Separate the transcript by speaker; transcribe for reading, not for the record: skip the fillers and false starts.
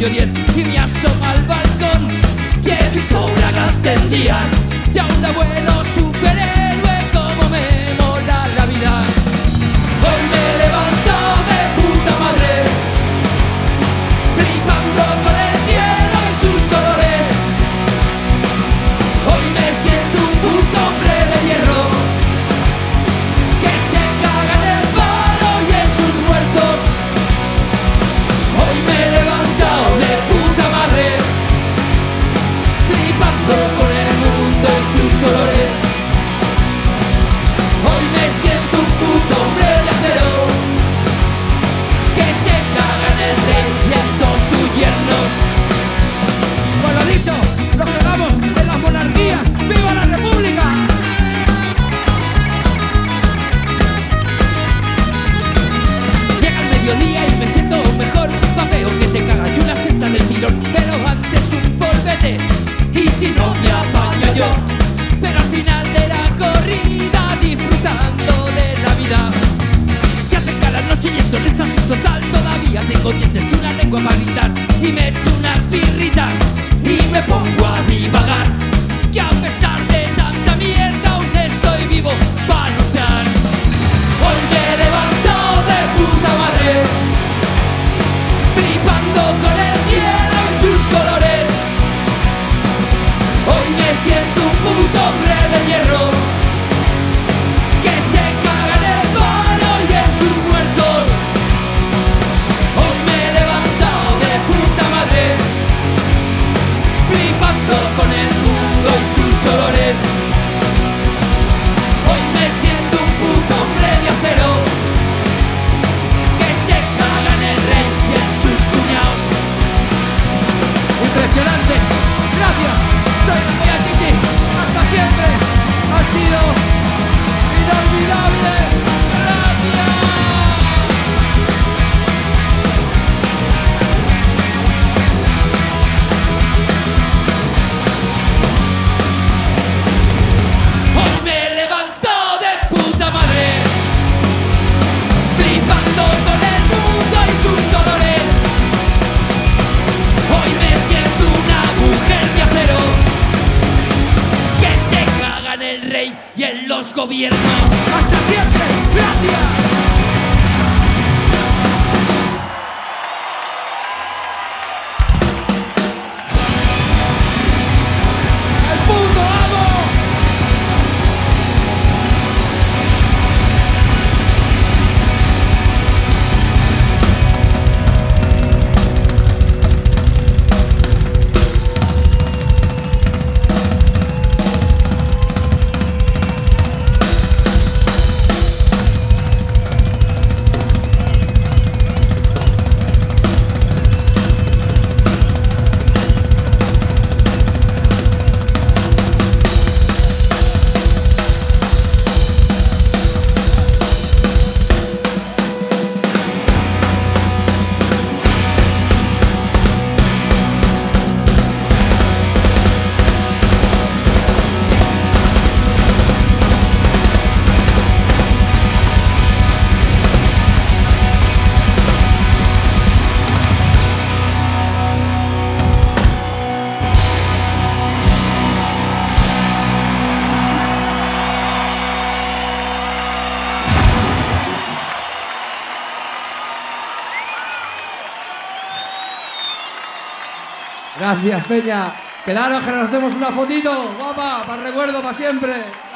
Speaker 1: medio 10 y me asoma al balcón y he visto bragas tendidas de a un abuelo superhéroe. Como me mola la vida. Hoy me he levantado de puta madre, flipando con el cielo y sus colores. Hoy me siento un puto hombre de hierro que se caga en el paro y en sus muertos. Hoy me he levantado de puta madre, flipando con el mundo y sus olores. Hoy me siento un puto hombre de acero que se caga en el rey y en todos sus yernos. Pues lo dicho, nos quedamos en las monarquías. ¡Viva la República! Llega el mediodía y me siento mejor. Más feo que te caga y una siesta del tirón, pero antes un polvete y si no me apaño yo. Pero al final de la corrida disfrutando de la vida. Se acerca la noche y esto no es tan total. Todavía tengo dientes y una lengua para gritar y me echo unas birritas y me pongo a divagar, que a pesar de tanta mierda aún estoy vivo para luchar. Hoy me he levantado de puta madre, flipando con el cielo y sus colores. Hoy me siento un puto hombre de hierro que se caga en el paro y en sus muertos. Hoy me he levantado de puta madre, flipando con el mundo y sus olores. Hoy me siento un puto hombre de acero que se caga en el rey y en sus cuñados. Impresionante. Gracias. Soy la Maya Titi. Hasta siempre. Ha sido inolvidable. Gracias. Hoy me he levantado de puta madre, flipando con el mundo y sus olores. Hoy me siento una mujer de acero que se caga en el rey y en los gobiernos. ¡Hasta siempre! ¡Gracias! ¡El puto amo!
Speaker 2: Gracias, Peña. Quedaros que nos hacemos una fotito, guapa, para el recuerdo, para siempre.